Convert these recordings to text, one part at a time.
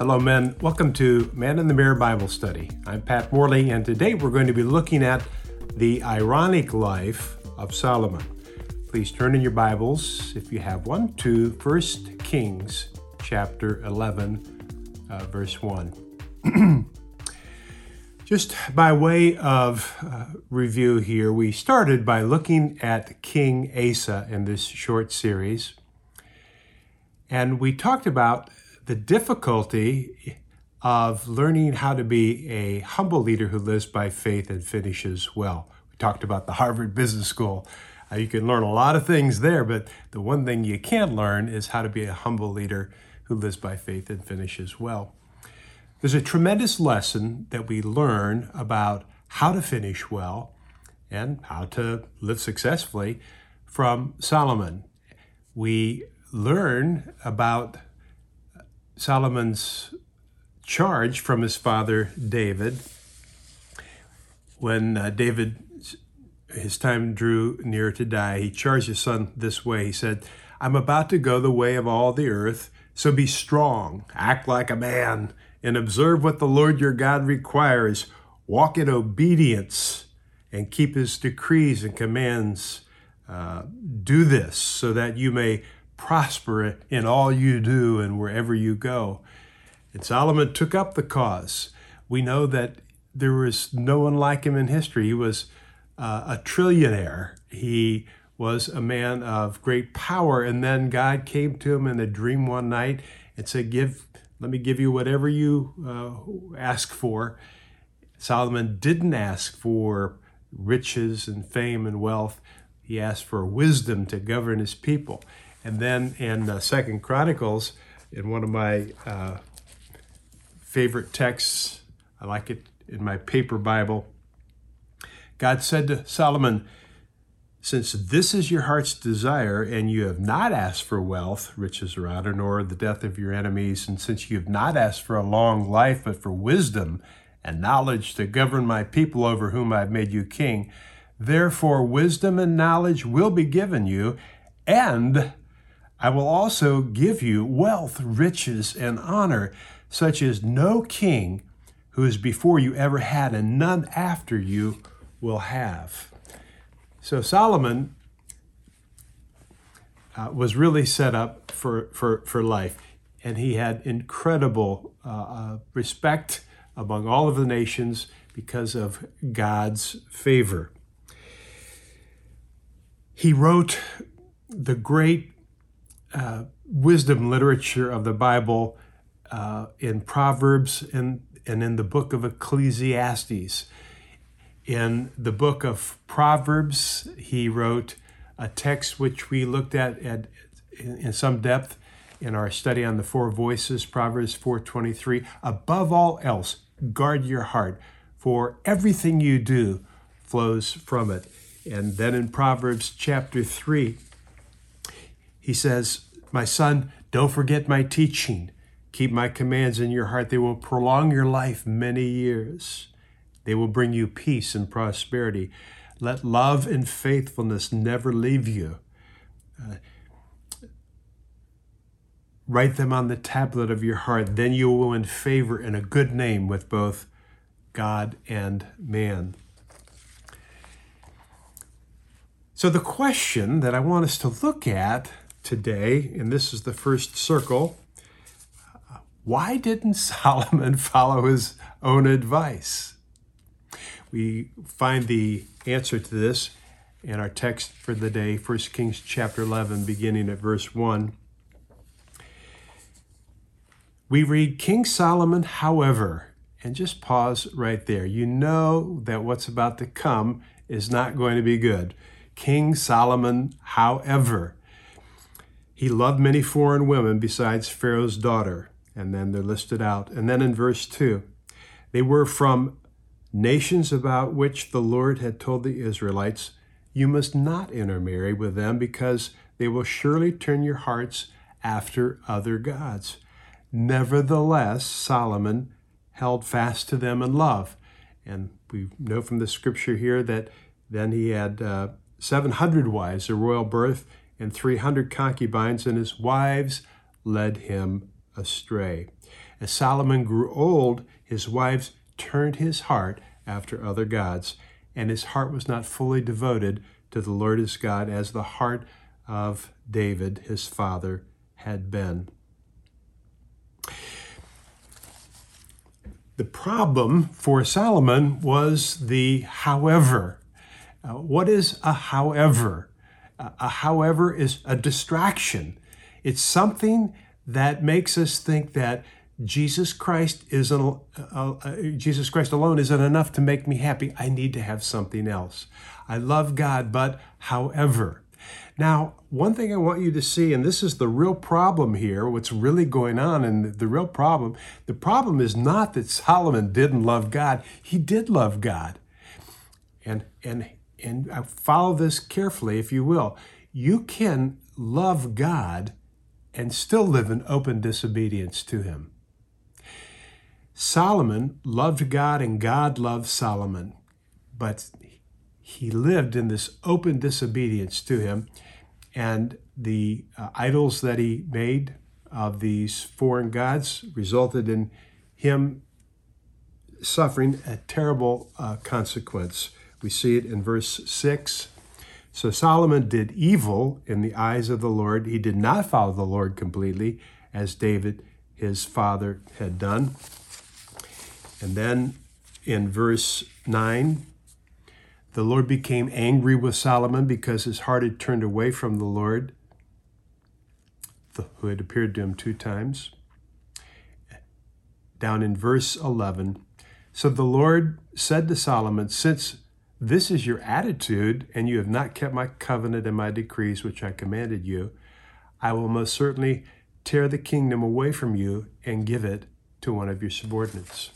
Hello, men. Welcome to Man in the Mirror Bible Study. I'm Pat Morley, and today we're going to be looking at the ironic life of Solomon. Please turn in your Bibles, if you have one, to 1 Kings chapter 11, verse 1. Just by way of review here, we started by looking at King Asa in this short series, and we talked about the difficulty of learning how to be a humble leader who lives by faith and finishes well. We talked about the Harvard Business School. You can learn a lot of things there, but the one thing you can't learn is how to be a humble leader who lives by faith and finishes well. There's a tremendous lesson that we learn about how to finish well and how to live successfully from Solomon. We learn about Solomon's charge from his father David. When his time drew near to die, he charged his son this way. He said, "I'm about to go the way of all the earth, so be strong, act like a man, and observe what the Lord your God requires. Walk in obedience and keep his decrees and commands. Do this so that you may prosper in all you do and wherever you go." And Solomon took up the cause. We know that there was no one like him in history. He was a trillionaire. He was a man of great power. And then God came to him in a dream one night and said, let me give you whatever you ask for. Solomon didn't ask for riches and fame and wealth. He asked for wisdom to govern his people. And then in 2 Chronicles, in one of my favorite texts, I like it in my paper Bible, God said to Solomon, "Since this is your heart's desire, and you have not asked for wealth, riches or honor, nor the death of your enemies, and since you have not asked for a long life, but for wisdom and knowledge to govern my people over whom I have made you king, therefore wisdom and knowledge will be given you, and I will also give you wealth, riches, and honor, such as no king who is before you ever had, and none after you will have." So Solomon was really set up for life, and he had incredible respect among all of the nations because of God's favor. He wrote the great wisdom literature of the Bible in Proverbs and in the book of Ecclesiastes. In the book of Proverbs, he wrote a text which we looked at in some depth in our study on the four voices, Proverbs 4:23. "Above all else, guard your heart, for everything you do flows from it." And then in Proverbs chapter 3, he says, "My son, don't forget my teaching. Keep my commands in your heart. They will prolong your life many years. They will bring you peace and prosperity. Let love and faithfulness never leave you. Write them on the tablet of your heart. Then you will win favor and a good name with both God and man." So the question that I want us to look at today, and this is the first circle, why didn't Solomon follow his own advice? We find the answer to this in our text for the day, 1 Kings chapter 11, beginning at verse 1. We read, "King Solomon, however," and just pause right there. You know that what's about to come is not going to be good. King Solomon, however, he loved many foreign women besides Pharaoh's daughter. And then they're listed out. And then in verse 2, "They were from nations about which the Lord had told the Israelites, 'You must not intermarry with them, because they will surely turn your hearts after other gods.' Nevertheless, Solomon held fast to them in love." And we know from the scripture here that then he had 700 wives of royal birth and 300 concubines, and his wives led him astray. As Solomon grew old, his wives turned his heart after other gods, and his heart was not fully devoted to the Lord his God as the heart of David, his father, had been. The problem for Solomon was the however. What is a however? A however is a distraction. It's something that makes us think that Jesus Christ alone isn't enough to make me happy. I need to have something else. I love God, but however. Now, one thing I want you to see, and this is the real problem here, what's really going on, and the real problem, the problem is not that Solomon didn't love God. He did love God. And follow this carefully, if you will. You can love God and still live in open disobedience to him. Solomon loved God and God loved Solomon, but he lived in this open disobedience to him, and the idols that he made of these foreign gods resulted in him suffering a terrible consequence. We see it in verse 6. So Solomon did evil in the eyes of the Lord. He did not follow the Lord completely, as David, his father, had done. And then in verse 9, the Lord became angry with Solomon because his heart had turned away from the Lord, who had appeared to him 2 times. Down in verse 11, so the Lord said to Solomon, since this is your attitude, and you have not kept my covenant and my decrees, which I commanded you, I will most certainly tear the kingdom away from you and give it to one of your subordinates.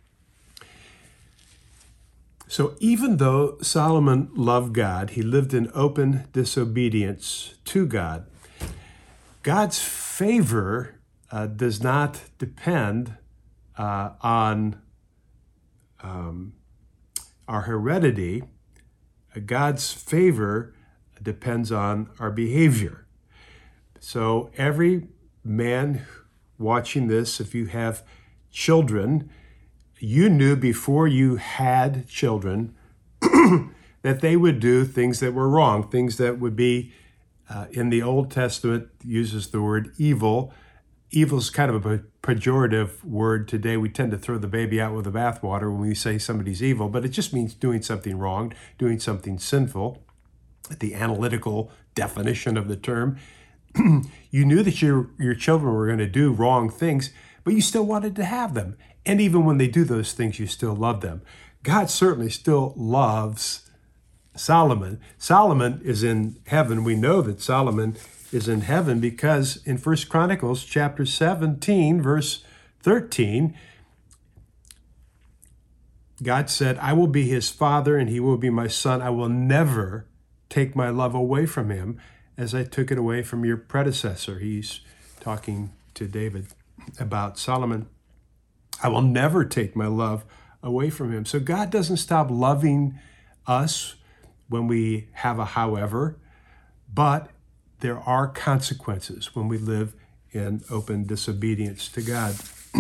So even though Solomon loved God, he lived in open disobedience to God. God's favor does not depend on our heredity. God's favor depends on our behavior. So every man watching this, if you have children, you knew before you had children that they would do things that were wrong, things that would be, in the Old Testament, uses the word evil. Evil is kind of a pejorative word today. We tend to throw the baby out with the bathwater when we say somebody's evil, but it just means doing something wrong, doing something sinful. The analytical definition of the term. You knew that your children were going to do wrong things, but you still wanted to have them. And even when they do those things, you still love them. God certainly still loves Solomon. Solomon is in heaven. We know that Solomon is in heaven because in 1 Chronicles chapter 17, verse 13, God said, I will be his father and he will be my son. I will never take my love away from him as I took it away from your predecessor. He's talking to David about Solomon. I will never take my love away from him. So God doesn't stop loving us when we have a however, but there are consequences when we live in open disobedience to God.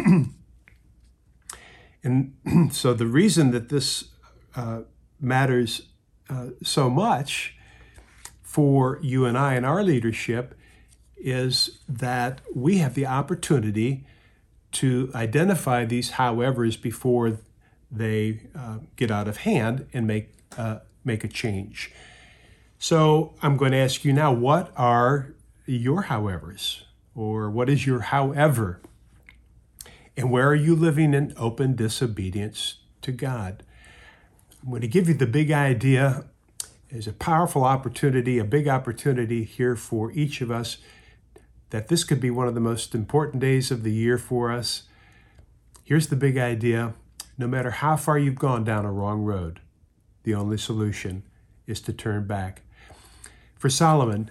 And so the reason that this matters so much for you and I and our leadership is that we have the opportunity to identify these howevers before they get out of hand and make a change. So I'm going to ask you now, what are your howevers? Or what is your however? And where are you living in open disobedience to God? I'm going to give you the big idea. There's a powerful opportunity, a big opportunity here for each of us, that this could be one of the most important days of the year for us. Here's the big idea. No matter how far you've gone down a wrong road, the only solution is to turn back. For Solomon,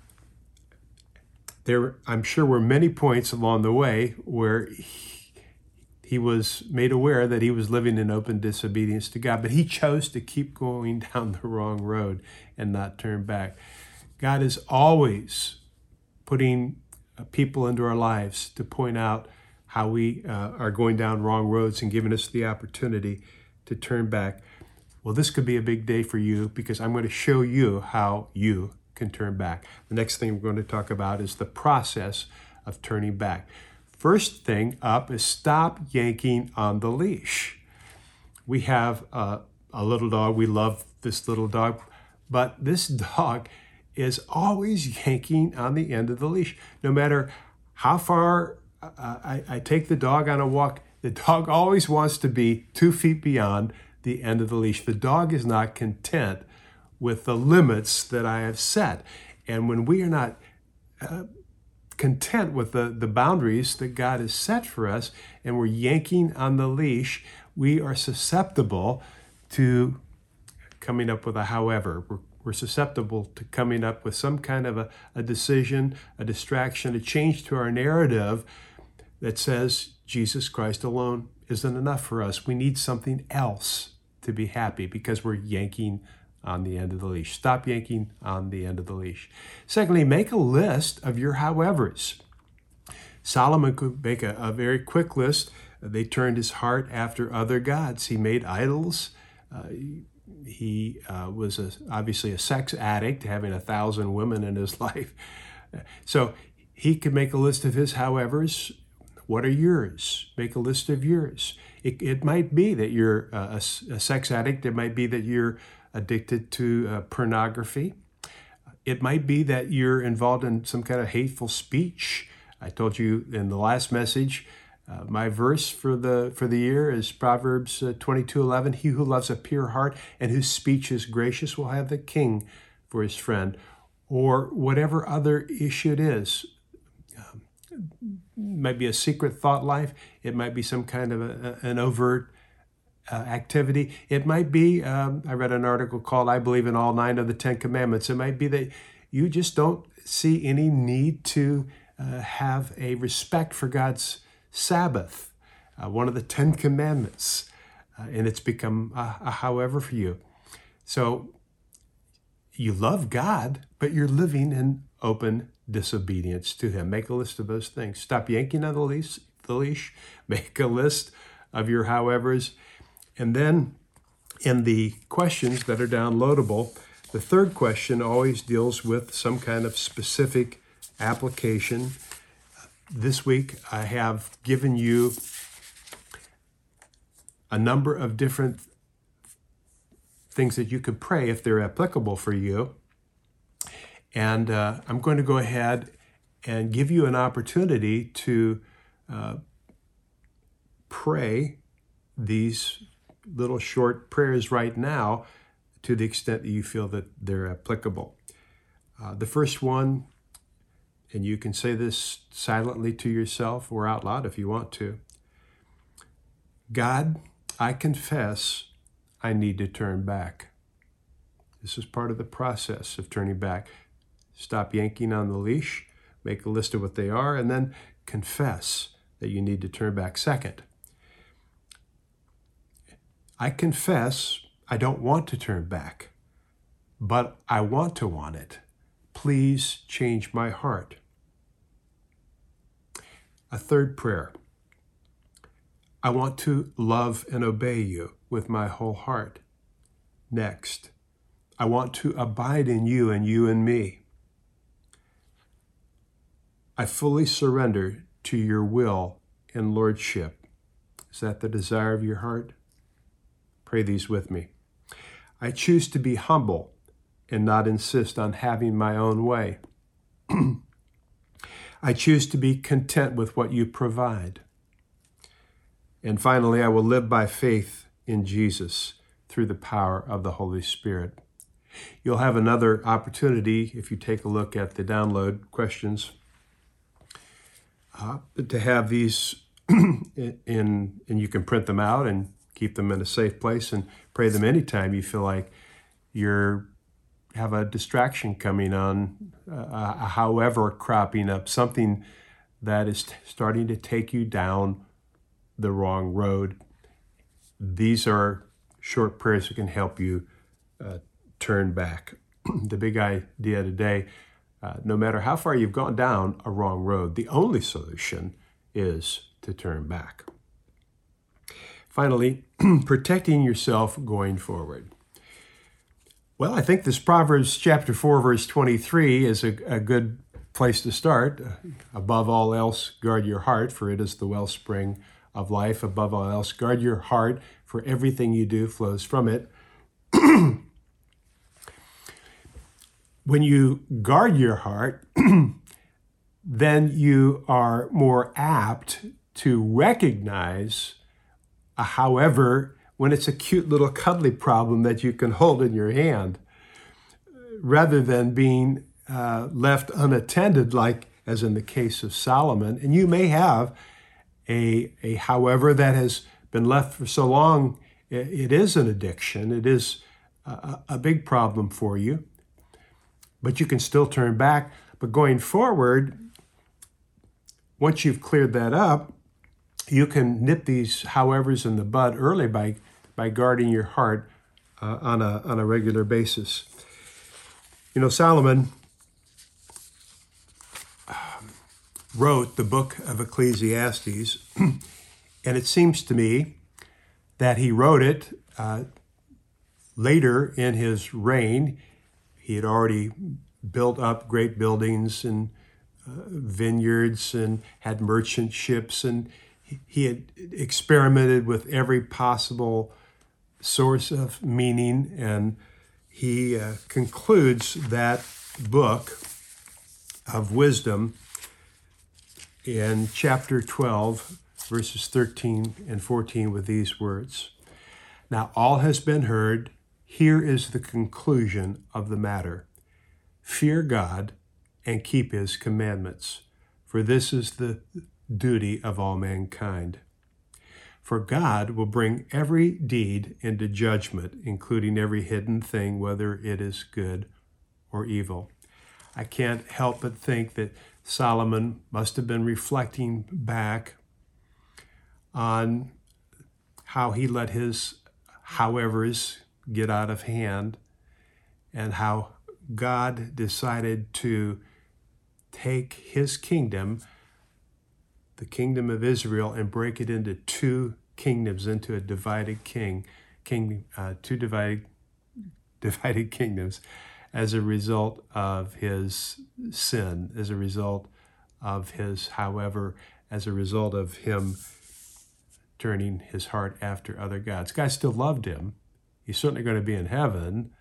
there, I'm sure, were many points along the way where he was made aware that he was living in open disobedience to God, but he chose to keep going down the wrong road and not turn back. God is always putting people into our lives to point out how we are going down wrong roads and giving us the opportunity to turn back. Well, this could be a big day for you because I'm going to show you how you can turn back. The next thing we're going to talk about is the process of turning back. First thing up is stop yanking on the leash. We have a little dog. We love this little dog, but this dog is always yanking on the end of the leash. No matter how far I take the dog on a walk, the dog always wants to be 2 feet beyond the end of the leash. The dog is not content with the limits that I have set. And when we are not content with the boundaries that God has set for us, and we're yanking on the leash, we are susceptible to coming up with a however. We're susceptible to coming up with some kind of a decision, a distraction, a change to our narrative that says Jesus Christ alone isn't enough for us. We need something else to be happy because we're yanking on the end of the leash. Stop yanking on the end of the leash. Secondly, make a list of your howevers. Solomon could make a very quick list. They turned his heart after other gods. He made idols. He was obviously a sex addict, having 1,000 women in his life. So he could make a list of his howevers. What are yours? Make a list of yours. It might be that you're a sex addict. It might be that you're addicted to pornography. It might be that you're involved in some kind of hateful speech. I told you in the last message, my verse for the year is Proverbs 22:11. He who loves a pure heart and whose speech is gracious will have the king for his friend. Or whatever other issue it is. It might be a secret thought life. It might be some kind of an overt activity. It might be, I read an article called I Believe in All 9 of the 10 Commandments. It might be that you just don't see any need to have a respect for God's Sabbath, one of the 10 Commandments, and it's become a however for you. So you love God, but you're living in open disobedience to him. Make a list of those things. Stop yanking on the leash. Make a list of your howevers. And then in the questions that are downloadable, the third question always deals with some kind of specific application. This week, I have given you a number of different things that you could pray if they're applicable for you. And I'm going to go ahead and give you an opportunity to pray these little short prayers right now to the extent that you feel that they're applicable. The first one, and you can say this silently to yourself or out loud if you want to. God, I confess I need to turn back. This is part of the process of turning back. Stop yanking on the leash, make a list of what they are, and then confess that you need to turn back. Second, I confess I don't want to turn back, but I want it. Please change my heart. A third prayer. I want to love and obey you with my whole heart. Next, I want to abide in you and you in me. I fully surrender to your will and lordship. Is that the desire of your heart? Pray these with me. I choose to be humble and not insist on having my own way. I choose to be content with what you provide. And finally, I will live by faith in Jesus through the power of the Holy Spirit. You'll have another opportunity if you take a look at the download questions to have these and you can print them out and keep them in a safe place and pray them anytime you feel like you have a distraction coming on, however cropping up, something that is starting to take you down the wrong road. These are short prayers that can help you turn back. The big idea today, no matter how far you've gone down a wrong road, the only solution is to turn back. Finally, protecting yourself going forward. Well, I think this Proverbs chapter 4, verse 23 is a good place to start. Above all else, guard your heart, for it is the wellspring of life. Above all else, guard your heart, for everything you do flows from it. When you guard your heart, then you are more apt to recognize however, when it's a cute little cuddly problem that you can hold in your hand, rather than being left unattended, like as in the case of Solomon. And you may have a however that has been left for so long, it is an addiction. It is a big problem for you, but you can still turn back. But going forward, once you've cleared that up, you can nip these howevers in the bud early by guarding your heart on a regular basis. You know, Solomon wrote the book of Ecclesiastes, and it seems to me that he wrote it later in his reign. He had already built up great buildings and vineyards and had merchant ships, and he had experimented with every possible source of meaning, and he concludes that book of wisdom in chapter 12, verses 13 and 14 with these words. Now all has been heard. Here is the conclusion of the matter. Fear God and keep his commandments, for this is the duty of all mankind. For God will bring every deed into judgment, including every hidden thing, whether it is good or evil. I can't help but think that Solomon must have been reflecting back on how he let his howevers get out of hand, and how God decided to take his kingdom, the kingdom of Israel, and break it into two kingdoms, into a divided two divided kingdoms, as a result of his sin, as a result of his, however, as a result of him turning his heart after other gods. God still loved him. He's certainly going to be in heaven,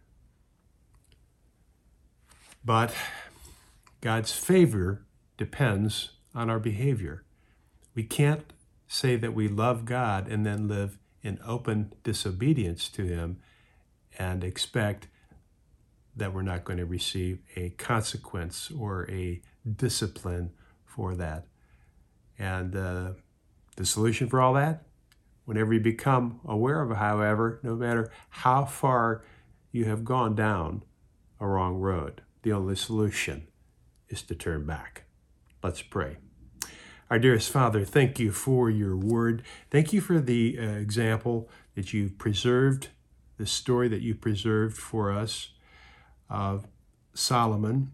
but God's favor depends on our behavior. We can't say that we love God and then live in open disobedience to him and expect that we're not going to receive a consequence or a discipline for that. And the solution for all that, whenever you become aware of it, however, no matter how far you have gone down a wrong road, the only solution is to turn back. Let's pray. Our dearest Father, thank you for your word. Thank you for the example that you preserved, the story that you preserved for us of Solomon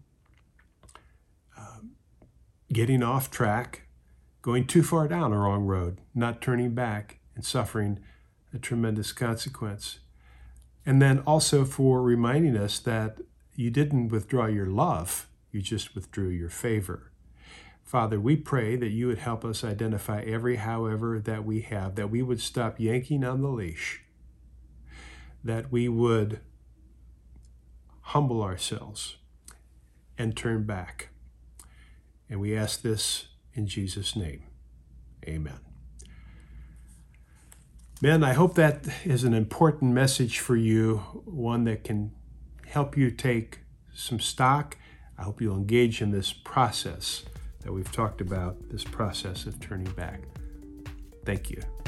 getting off track, going too far down a wrong road, not turning back and suffering a tremendous consequence. And then also for reminding us that you didn't withdraw your love, you just withdrew your favor. Father, we pray that you would help us identify every however that we have, that we would stop yanking on the leash, that we would humble ourselves and turn back. And we ask this in Jesus' name. Amen. Men, I hope that is an important message for you, one that can help you take some stock. I hope you'll engage in this process that we've talked about, this process of turning back. Thank you.